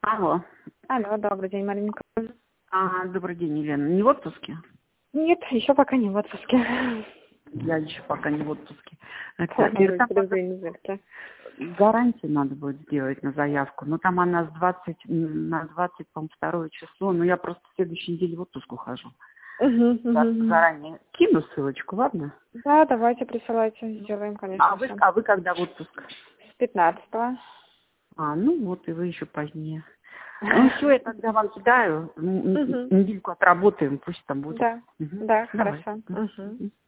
Алло. Алло, добрый день, Маринка. Добрый день, Елена. Не в отпуске? Нет, еще пока не в отпуске. Я еще пока не в отпуске. Через 2 недельки. Гарантию надо будет сделать на заявку. Но там она на 20, по-моему, 2 число. Но я просто в следующей неделе в отпуск ухожу. Заранее кину ссылочку, ладно? Да, давайте присылайте, сделаем, конечно. А вы когда в отпуск? С 15-го. Ну вот, и вы еще позднее. Ну все, я тогда вам кидаю. Недельку отработаем, пусть там будет. Да, Давай. хорошо.